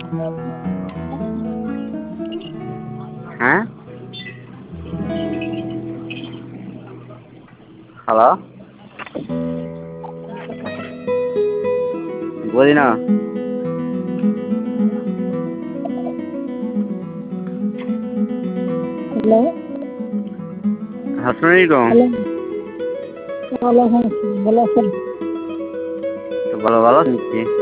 হ্যাঁ, হ্যালো, বলি না। হ্যালো। হ্যাঁ, শুনি তো। হ্যালো। ওয়ালাইকুম আসসালাম, ভালো আছেন? তো ভালো ভালো নিচ্ছি।